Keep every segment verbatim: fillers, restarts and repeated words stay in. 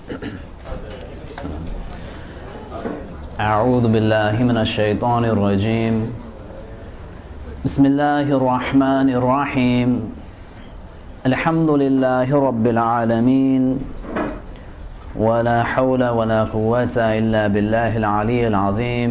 أعوذ بالله من الشيطان الرجيم بسم الله الرحمن الرحيم الحمد لله رب العالمين ولا حول ولا قوة إلا بالله العلي العظيم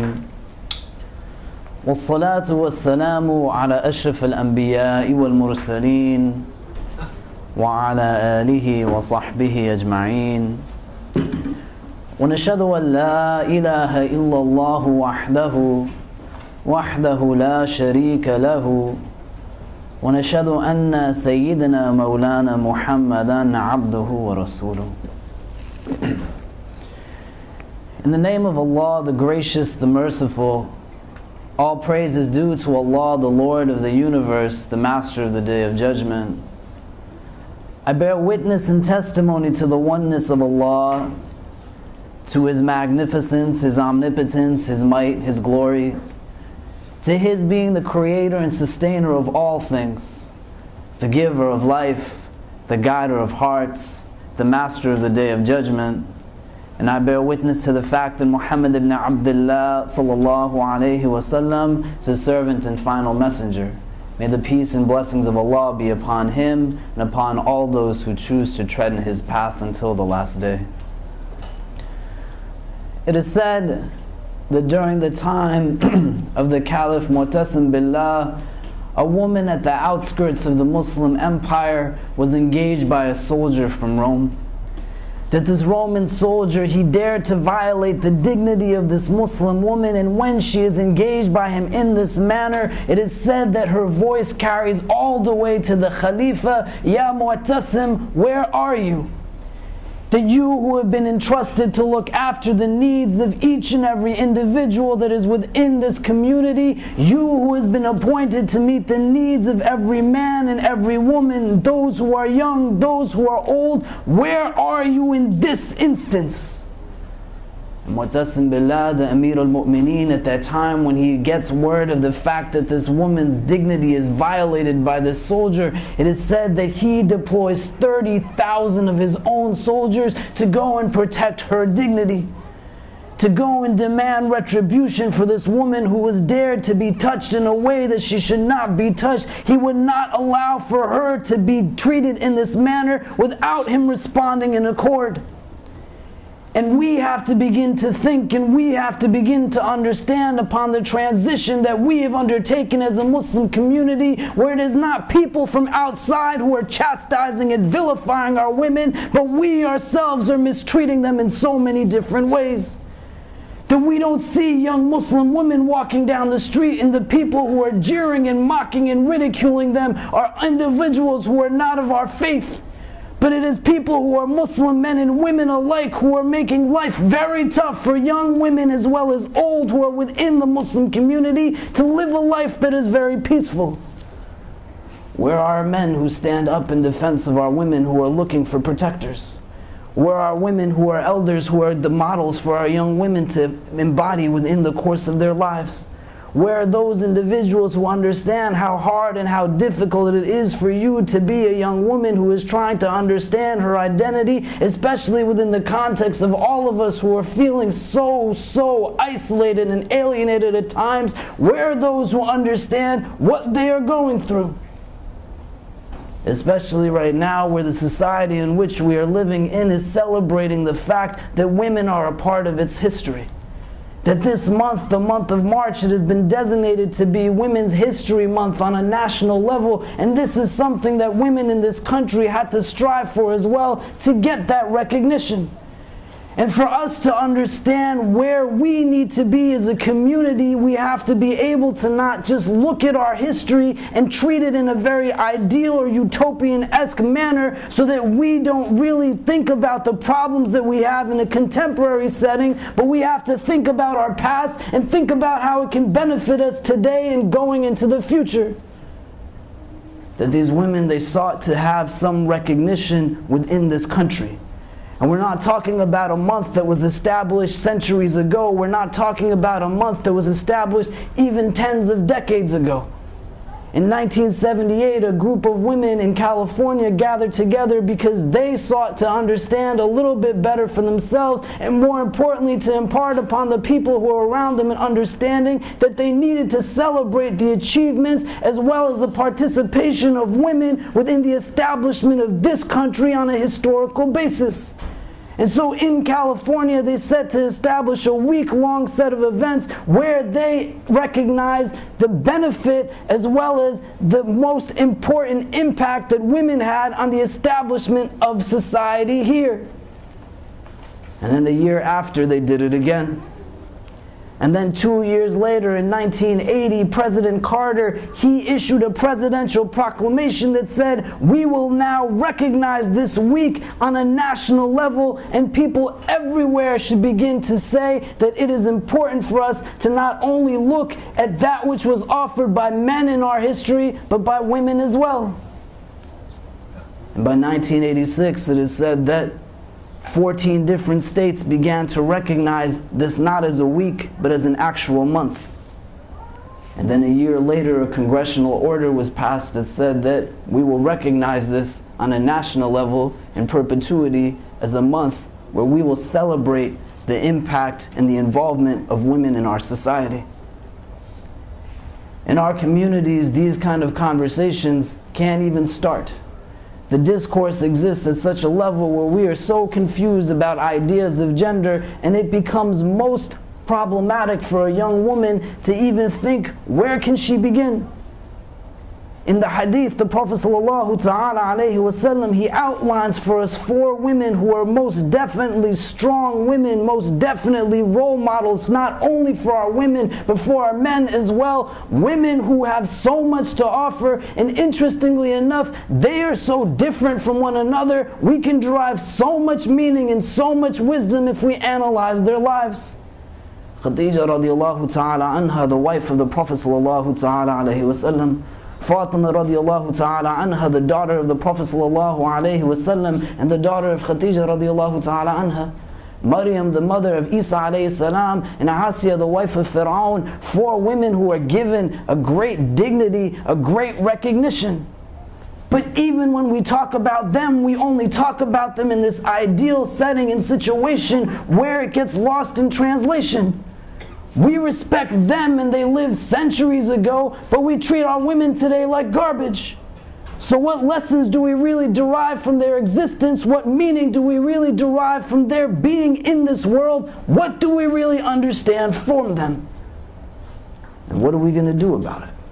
والصلاة والسلام على أشرف الأنبياء والمرسلين وعلى آله وصحبه أجمعين ونشهد أن لا إله إلا الله وحده وحده لا شريك له ونشهد أن سيدنا مولانا محمدا عبده ورسوله. In the name of Allah, the gracious, the merciful, all praise is due to Allah, the Lord of the universe, the Master of the Day of Judgment. I bear witness and testimony to the oneness of Allah, to His magnificence, His omnipotence, His might, His glory, to His being the creator and sustainer of all things, the giver of life, the guider of hearts, the master of the Day of Judgment. And I bear witness to the fact that Muhammad ibn Abdullah sallallahu alayhi wasallam is His servant and final messenger. May the peace and blessings of Allah be upon him and upon all those who choose to tread in his path until the last day. It is said that during the time of the Caliph Mu'tasim Billah, a woman at the outskirts of the Muslim empire was engaged by a soldier from Rome. That this Roman soldier, he dared to violate the dignity of this Muslim woman, and when she is engaged by him in this manner, it is said that her voice carries all the way to the Khalifa, Ya Mu'tasim, where are you? That you who have been entrusted to look after the needs of each and every individual that is within this community, you who has been appointed to meet the needs of every man and every woman, those who are young, those who are old, where are you in this instance? Mu'tasim Billah, the Amir al-Mu'mineen, at that time when he gets word of the fact that this woman's dignity is violated by this soldier, it is said that he deploys thirty thousand of his own soldiers to go and protect her dignity, to go and demand retribution for this woman who was dared to be touched in a way that she should not be touched. He would not allow for her to be treated in this manner without him responding in accord. And we have to begin to think, and we have to begin to understand upon the transition that we have undertaken as a Muslim community, where it is not people from outside who are chastising and vilifying our women, but we ourselves are mistreating them in so many different ways. That we don't see young Muslim women walking down the street, and the people who are jeering and mocking and ridiculing them are individuals who are not of our faith. But it is people who are Muslim men and women alike who are making life very tough for young women as well as old who are within the Muslim community to live a life that is very peaceful. Where are men who stand up in defense of our women who are looking for protectors? Where are women who are elders who are the models for our young women to embody within the course of their lives? Where are those individuals who understand how hard and how difficult it is for you to be a young woman who is trying to understand her identity, especially within the context of all of us who are feeling so, so isolated and alienated at times? Where are those who understand what they are going through? Especially right now, where the society in which we are living in is celebrating the fact that women are a part of its history. That this month, the month of March, it has been designated to be Women's History Month on a national level, and this is something that women in this country had to strive for as well to get that recognition. And for us to understand where we need to be as a community, we have to be able to not just look at our history and treat it in a very ideal or utopian-esque manner so that we don't really think about the problems that we have in a contemporary setting, but we have to think about our past and think about how it can benefit us today and going into the future. That these women, they sought to have some recognition within this country. And we're not talking about a month that was established centuries ago. We're not talking about a month that was established even tens of decades ago. In nineteen seventy-eight, a group of women in California gathered together because they sought to understand a little bit better for themselves, and more importantly, to impart upon the people who are around them an understanding that they needed to celebrate the achievements as well as the participation of women within the establishment of this country on a historical basis. And so in California, they set to establish a week-long set of events where they recognize the benefit as well as the most important impact that women had on the establishment of society here. And then the year after, they did it again. And then two years later, in nineteen eighty, President Carter, he issued a presidential proclamation that said, we will now recognize this week on a national level, and people everywhere should begin to say that it is important for us to not only look at that which was offered by men in our history, but by women as well. And by nineteen eighty-six, it is said that fourteen different states began to recognize this not as a week, but as an actual month. And then a year later, a congressional order was passed that said that we will recognize this on a national level in perpetuity as a month where we will celebrate the impact and the involvement of women in our society. In our communities, these kind of conversations can't even start. The discourse exists at such a level where we are so confused about ideas of gender, and it becomes most problematic for a young woman to even think, where can she begin? In the hadith, the Prophet sallallahu ta'ala alayhi wasallam, he outlines for us four women who are most definitely strong women, most definitely role models, not only for our women, but for our men as well. Women who have so much to offer, and interestingly enough, they are so different from one another, we can derive so much meaning and so much wisdom if we analyze their lives. Khadija radiallahu ta'ala anha, the wife of the Prophet sallallahu ta'ala alayhi wasallam, Fatima radiallahu ta'ala anha, the daughter of the Prophet sallallahu alayhi wasallam, and the daughter of Khadija radiallahu ta'ala anha. Maryam, the mother of Isa alayhi salam, and Asiya, the wife of Fir'aun, four women who are given a great dignity, a great recognition. But even when we talk about them, we only talk about them in this ideal setting and situation where it gets lost in translation. We respect them and they lived centuries ago, but we treat our women today like garbage. So what lessons do we really derive from their existence? What meaning do we really derive from their being in this world? What do we really understand from them? And what are we going to do about it?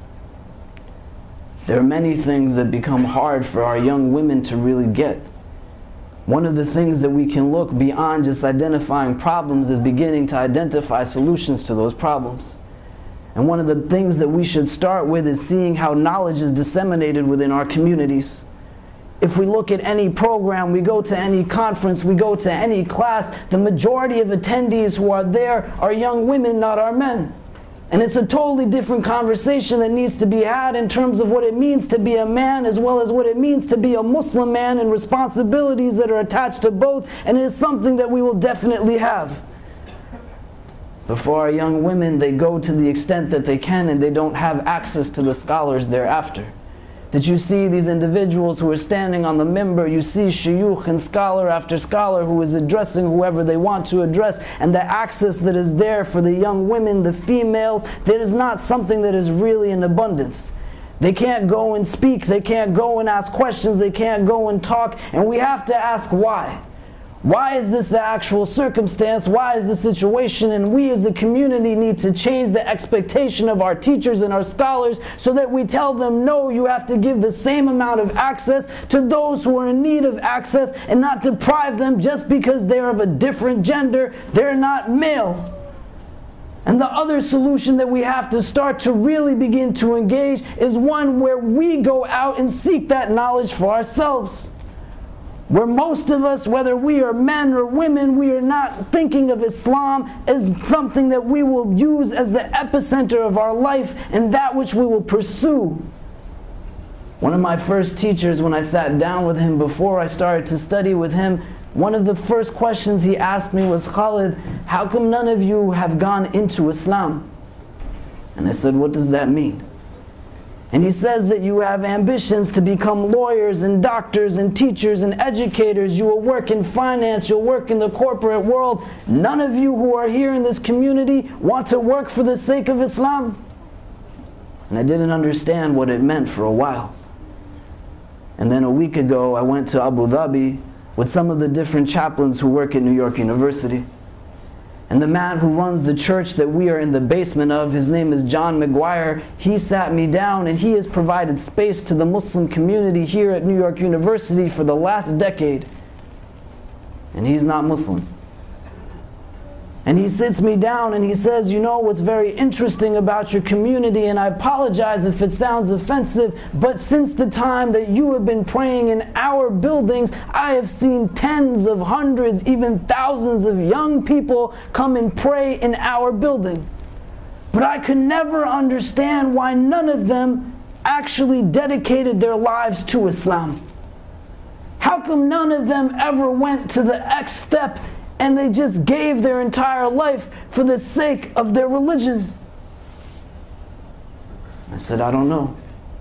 There are many things that become hard for our young women to really get. One of the things that we can look beyond just identifying problems is beginning to identify solutions to those problems. And one of the things that we should start with is seeing how knowledge is disseminated within our communities. If we look at any program, we go to any conference, we go to any class, the majority of attendees who are there are young women, not our men. And it's a totally different conversation that needs to be had in terms of what it means to be a man as well as what it means to be a Muslim man and responsibilities that are attached to both, and it is something that we will definitely have. But for our young women, they go to the extent that they can and they don't have access to the scholars thereafter. That you see these individuals who are standing on the minbar, you see shuyukh and scholar after scholar who is addressing whoever they want to address, and the access that is there for the young women, the females, that is not something that is really in abundance. They can't go and speak, they can't go and ask questions, they can't go and talk, and we have to ask why. Why is this the actual circumstance? Why is the situation? And we as a community need to change the expectation of our teachers and our scholars so that we tell them, no, you have to give the same amount of access to those who are in need of access and not deprive them just because they're of a different gender, they're not male. And the other solution that we have to start to really begin to engage is one where we go out and seek that knowledge for ourselves. Where most of us, whether we are men or women, we are not thinking of Islam as something that we will use as the epicenter of our life and that which we will pursue. One of my first teachers, when I sat down with him before I started to study with him, one of the first questions he asked me was, Khalid, how come none of you have gone into Islam? And I said, what does that mean? And he says that you have ambitions to become lawyers and doctors and teachers and educators. You will work in finance, you'll work in the corporate world. None of you who are here in this community want to work for the sake of Islam. And I didn't understand what it meant for a while. And then a week ago I went to Abu Dhabi with some of the different chaplains who work at New York University. And the man who runs the church that we are in the basement of, his name is John McGuire, he sat me down and he has provided space to the Muslim community here at New York University for the last decade. And he's not Muslim. And he sits me down and he says, you know what's very interesting about your community, and I apologize if it sounds offensive, but since the time that you have been praying in our buildings, I have seen tens of hundreds, even thousands of young people come and pray in our building. But I could never understand why none of them actually dedicated their lives to Islam. How come none of them ever went to the next step and they just gave their entire life for the sake of their religion? I said, I don't know.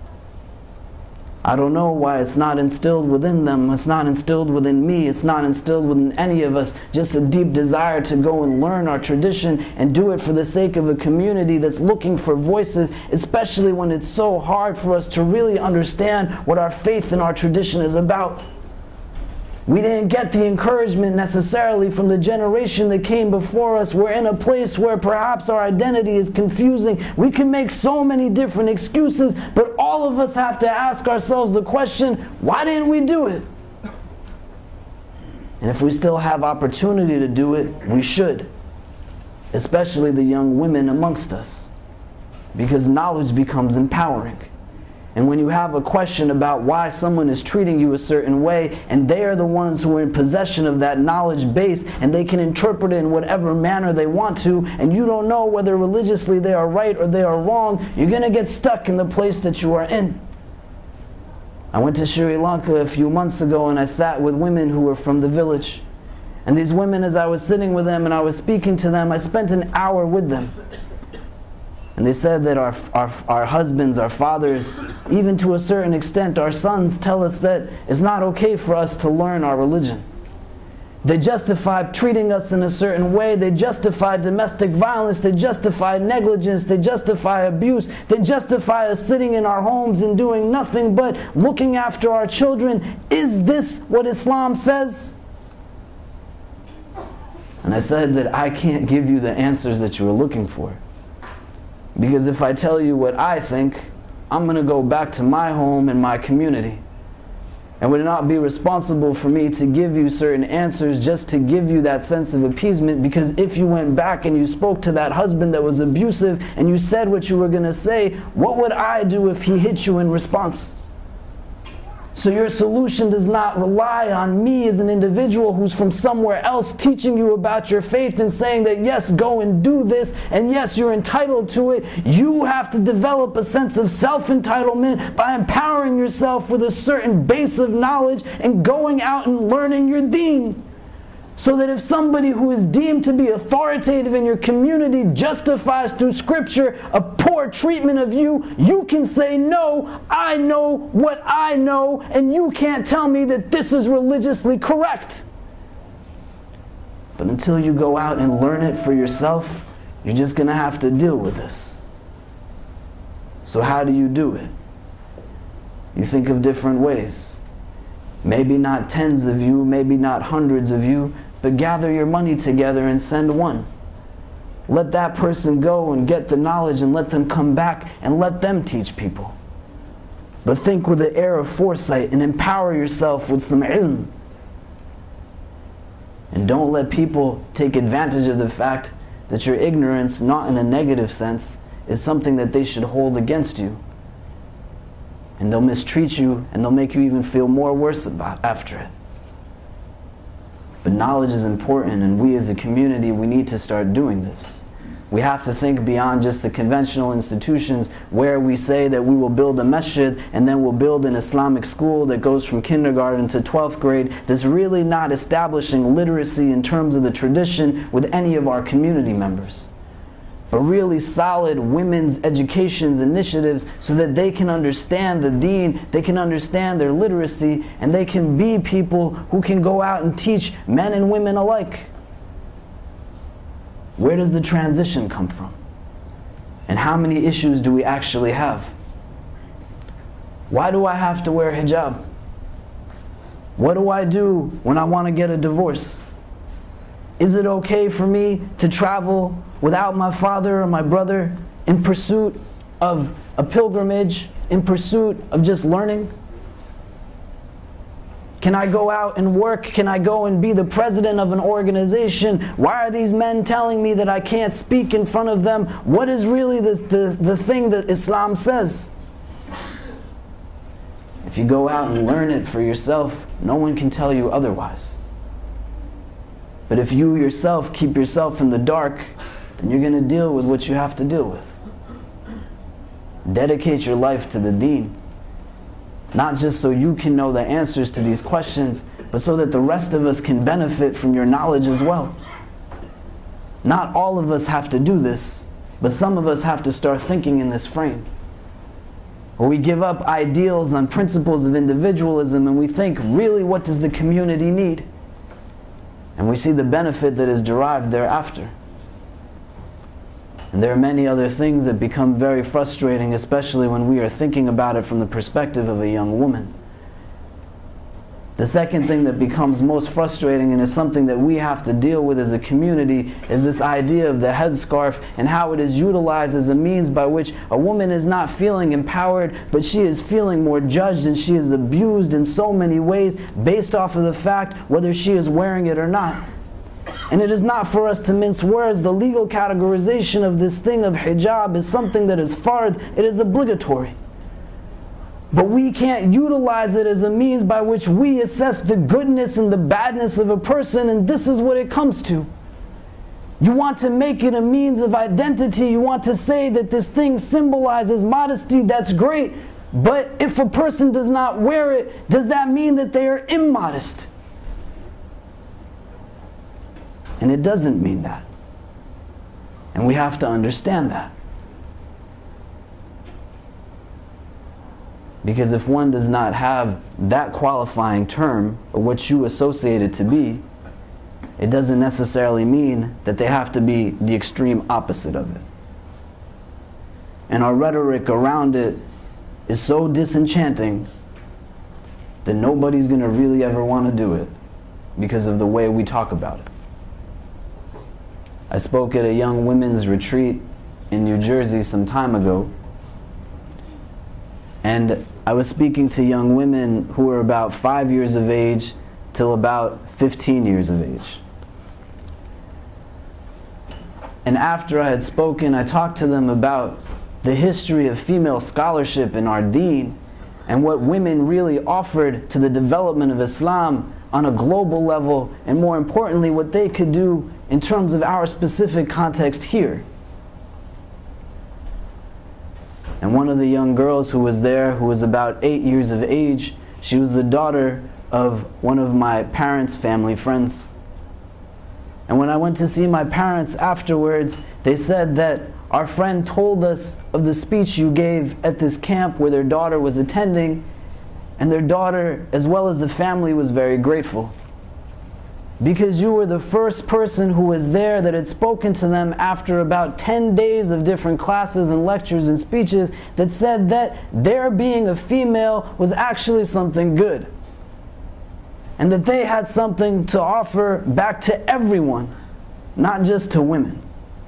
I don't know why it's not instilled within them. It's not instilled within me. It's not instilled within any of us. Just a deep desire to go and learn our tradition and do it for the sake of a community that's looking for voices, especially when it's so hard for us to really understand what our faith and our tradition is about. We didn't get the encouragement necessarily from the generation that came before us. We're in a place where perhaps our identity is confusing. We can make so many different excuses, but all of us have to ask ourselves the question, why didn't we do it? And if we still have opportunity to do it, we should. Especially the young women amongst us. Because knowledge becomes empowering. And when you have a question about why someone is treating you a certain way, and they are the ones who are in possession of that knowledge base, and they can interpret it in whatever manner they want to, and you don't know whether religiously they are right or they are wrong, you're going to get stuck in the place that you are in. I went to Sri Lanka a few months ago and I sat with women who were from the village. And these women, as I was sitting with them and I was speaking to them, I spent an hour with them. And they said that our, our, our husbands, our fathers, even to a certain extent our sons, tell us that it's not okay for us to learn our religion. They justify treating us in a certain way. They justify domestic violence. They justify negligence. They justify abuse. They justify us sitting in our homes and doing nothing but looking after our children. Is this what Islam says? And I said that I can't give you the answers that you are looking for. Because if I tell you what I think, I'm going to go back to my home and my community. And would it not be responsible for me to give you certain answers just to give you that sense of appeasement? Because if you went back and you spoke to that husband that was abusive and you said what you were going to say, what would I do if he hit you in response? So your solution does not rely on me as an individual who's from somewhere else teaching you about your faith and saying that yes, go and do this, and yes, you're entitled to it. You have to develop a sense of self-entitlement by empowering yourself with a certain base of knowledge and going out and learning your deen. So that if somebody who is deemed to be authoritative in your community justifies through scripture a poor treatment of you, you can say, no, I know what I know, and you can't tell me that this is religiously correct. But until you go out and learn it for yourself, you're just going to have to deal with this. So how do you do it? You think of different ways. Maybe not tens of you, maybe not hundreds of you, but gather your money together and send one. Let that person go and get the knowledge and let them come back and let them teach people. But think with an air of foresight and empower yourself with some ilm. And don't let people take advantage of the fact that your ignorance, not in a negative sense, is something that they should hold against you. And they'll mistreat you and they'll make you even feel more worse about after it. But knowledge is important, and we as a community, we need to start doing this. We have to think beyond just the conventional institutions where we say that we will build a masjid and then we'll build an Islamic school that goes from kindergarten to twelfth grade that's really not establishing literacy in terms of the tradition with any of our community members. a really solid women's education initiatives so that they can understand the deen, they can understand their literacy, and they can be people who can go out and teach men and women alike. Where does the transition come from? And how many issues do we actually have? Why do I have to wear hijab? What do I do when I want to get a divorce? Is it okay for me to travel without my father or my brother in pursuit of a pilgrimage, in pursuit of just learning? Can I go out and work? Can I go and be the president of an organization? Why are these men telling me that I can't speak in front of them? What is really the, the, the thing that Islam says? If you go out and learn it for yourself, no one can tell you otherwise. But if you yourself keep yourself in the dark, then you're going to deal with what you have to deal with. Dedicate your life to the deen. Not just so you can know the answers to these questions, but so that the rest of us can benefit from your knowledge as well. Not all of us have to do this, but some of us have to start thinking in this frame. Where we give up ideals on principles of individualism and we think, really, what does the community need? And we see the benefit that is derived thereafter. And there are many other things that become very frustrating, especially when we are thinking about it from the perspective of a young woman. The second thing that becomes most frustrating, and is something that we have to deal with as a community, is this idea of the headscarf and how it is utilized as a means by which a woman is not feeling empowered, but she is feeling more judged, and she is abused in so many ways based off of the fact whether she is wearing it or not. And it is not for us to mince words. The legal categorization of this thing of hijab is something that is fard, it is obligatory. But we can't utilize it as a means by which we assess the goodness and the badness of a person, and this is what it comes to. You want to make it a means of identity, you want to say that this thing symbolizes modesty, that's great. But if a person does not wear it, does that mean that they are immodest? And it doesn't mean that. And we have to understand that. Because if one does not have that qualifying term, or what you associate it to be, it doesn't necessarily mean that they have to be the extreme opposite of it. And our rhetoric around it is so disenchanting that nobody's going to really ever want to do it because of the way we talk about it. I spoke at a young women's retreat in New Jersey some time ago, and I was speaking to young women who were about five years of age till about fifteen years of age. And after I had spoken, I talked to them about the history of female scholarship in our deen and what women really offered to the development of Islam on a global level, and more importantly, what they could do in terms of our specific context here. And one of the young girls who was there, who was about eight years of age, she was the daughter of one of my parents' family friends. And when I went to see my parents afterwards, they said that our friend told us of the speech you gave at this camp where their daughter was attending, and their daughter, as well as the family, was very grateful. Because you were the first person who was there that had spoken to them after about ten days of different classes and lectures and speeches, that said that their being a female was actually something good. And that they had something to offer back to everyone, not just to women.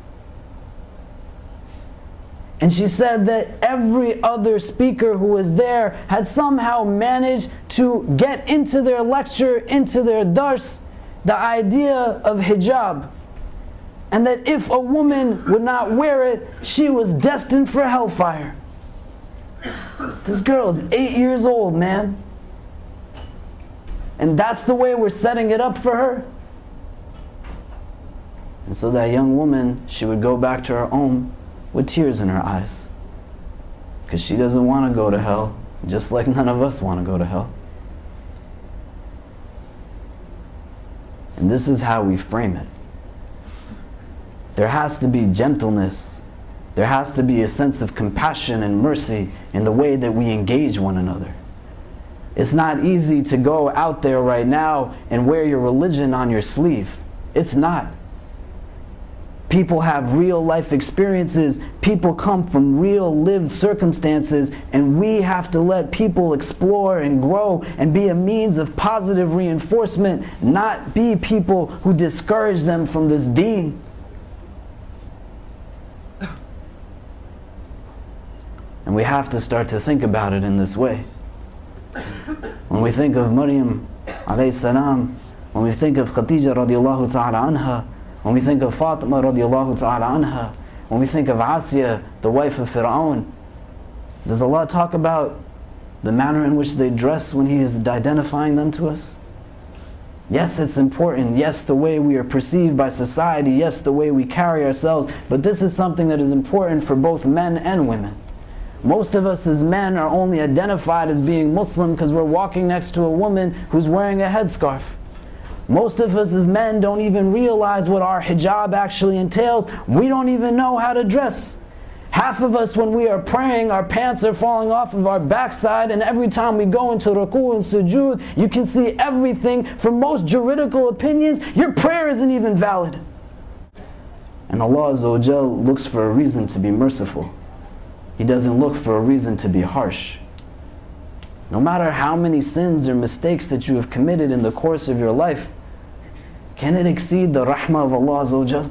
And she said that every other speaker who was there had somehow managed to get into their lecture, into their dars, the idea of hijab. And that if a woman would not wear it, she was destined for hellfire. This girl is eight years old, man. And that's the way we're setting it up for her. And so that young woman, she would go back to her home with tears in her eyes. Because she doesn't want to go to hell, just like none of us want to go to hell. And this is how we frame it. there has to be gentleness. There has to be a sense of compassion and mercy in the way that we engage one another. It's not easy to go out there right now and wear your religion on your sleeve. It's not. People have real life experiences. People come from real lived circumstances, and we have to let people explore and grow and be a means of positive reinforcement, not be people who discourage them from this deen. And we have to start to think about it in this way. When we think of Maryam alayhi salam, when we think of Khadija radiallahu ta'ala anha, when we think of Fatima radiallahu ta'ala anha, when we think of Asiya, the wife of Fir'aun, does Allah talk about the manner in which they dress when He is identifying them to us? Yes, it's important. Yes, the way we are perceived by society. Yes, the way we carry ourselves. But this is something that is important for both men and women. Most of us as men are only identified as being Muslim because we're walking next to a woman who's wearing a headscarf. Most of us as men don't even realize what our hijab actually entails. We don't even know how to dress. Half of us, when we are praying, our pants are falling off of our backside, and every time we go into ruku and sujood, you can see everything. From most juridical opinions, your prayer isn't even valid. And Allah Azza wa Jal looks for a reason to be merciful. He doesn't look for a reason to be harsh. No matter how many sins or mistakes that you have committed in the course of your life, can it exceed the rahmah of Allah Azza wa Jal?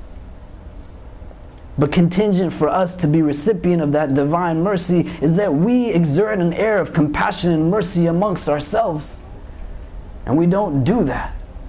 But contingent for us to be recipient of that divine mercy is that we exert an air of compassion and mercy amongst ourselves. And we don't do that.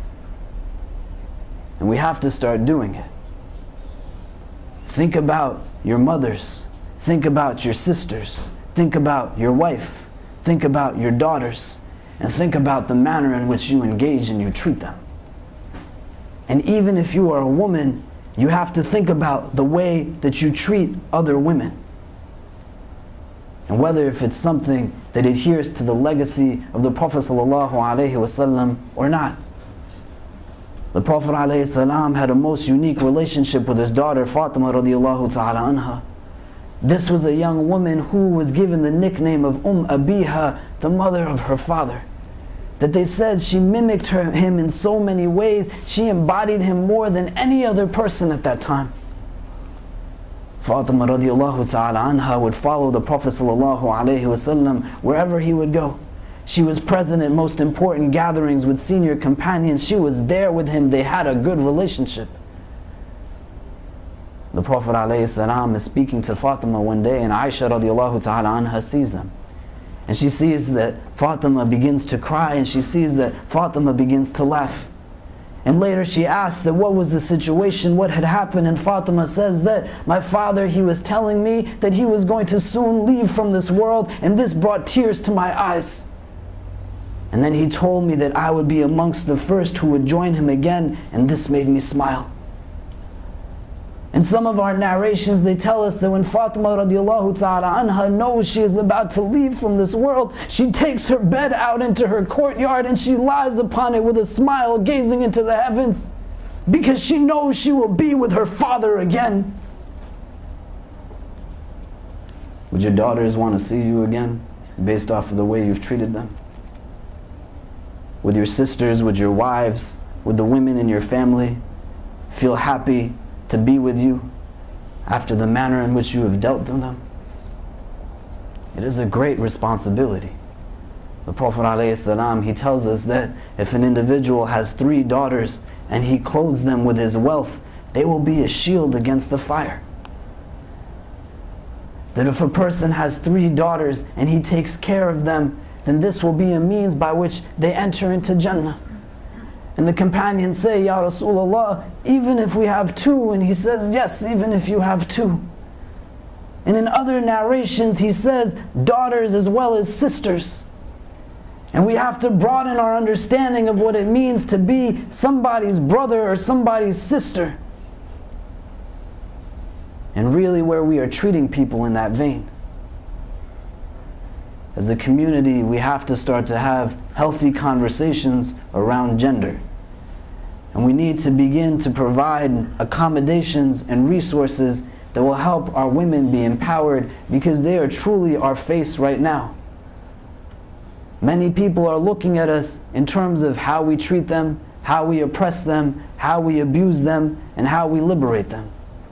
And we have to start doing it. Think about your mothers. Think about your sisters. Think about your wife. Think about your daughters. And think about the manner in which you engage and you treat them. And even if you are a woman, you have to think about the way that you treat other women. And whether if it's something that adheres to the legacy of the Prophet ﷺ or not. The Prophet ﷺ had a most unique relationship with his daughter Fatima radiallahu ta'ala anha. This was a young woman who was given the nickname of Umm Abiha, the mother of her father. That they said she mimicked her, him in so many ways, she embodied him more than any other person at that time. Fatima radiallahu ta'ala anha would follow the Prophet sallallahu alaihi wasallam wherever he would go. She was present at most important gatherings with senior companions. She was there with him. They had a good relationship. The Prophet ﷺ is speaking to Fatima one day, and Aisha radiallahu ta'ala anha sees them. And she sees that Fatima begins to cry, and she sees that Fatima begins to laugh. And later she asks that what was the situation, what had happened, and Fatima says that my father, he was telling me that he was going to soon leave from this world, and this brought tears to my eyes. And then he told me that I would be amongst the first who would join him again, and this made me smile. In some of our narrations, they tell us that when Fatima radiallahu ta'ala anha knows she is about to leave from this world, she takes her bed out into her courtyard and she lies upon it with a smile, gazing into the heavens, because she knows she will be with her father again. Would your daughters want to see you again, based off of the way you've treated them? With your sisters, with your wives, with the women in your family, feel happy to be with you after the manner in which you have dealt with them? It is a great responsibility. The Prophet ﷺ, he tells us that if an individual has three daughters and he clothes them with his wealth, they will be a shield against the fire. That if a person has three daughters and he takes care of them, then this will be a means by which they enter into Jannah. And the companions say, Ya Rasulullah, even if we have two, and he says, yes, even if you have two. And in other narrations he says, daughters as well as sisters. And we have to broaden our understanding of what it means to be somebody's brother or somebody's sister. And really where we are treating people in that vein. As a community, we have to start to have healthy conversations around gender. And we need to begin to provide accommodations and resources that will help our women be empowered, because they are truly our face right now. Many people are looking at us in terms of how we treat them, how we oppress them, how we abuse them, and how we liberate them.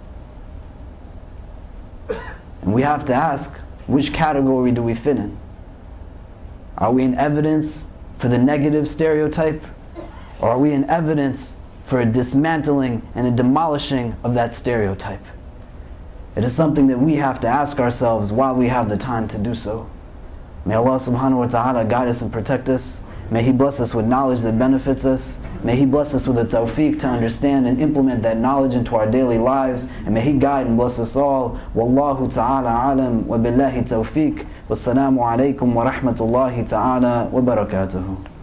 And we have to ask, which category do we fit in? Are we in evidence for the negative stereotype? Or are we in evidence for a dismantling and a demolishing of that stereotype? It is something that we have to ask ourselves while we have the time to do so. May Allah subhanahu wa ta'ala guide us and protect us. May He bless us with knowledge that benefits us. May He bless us with the tawfiq to understand and implement that knowledge into our daily lives. And may He guide and bless us all. Wallahu ta'ala alam wa billahi tawfiq. Wassalamu alaikum wa rahmatullahi ta'ala wa barakatuhu.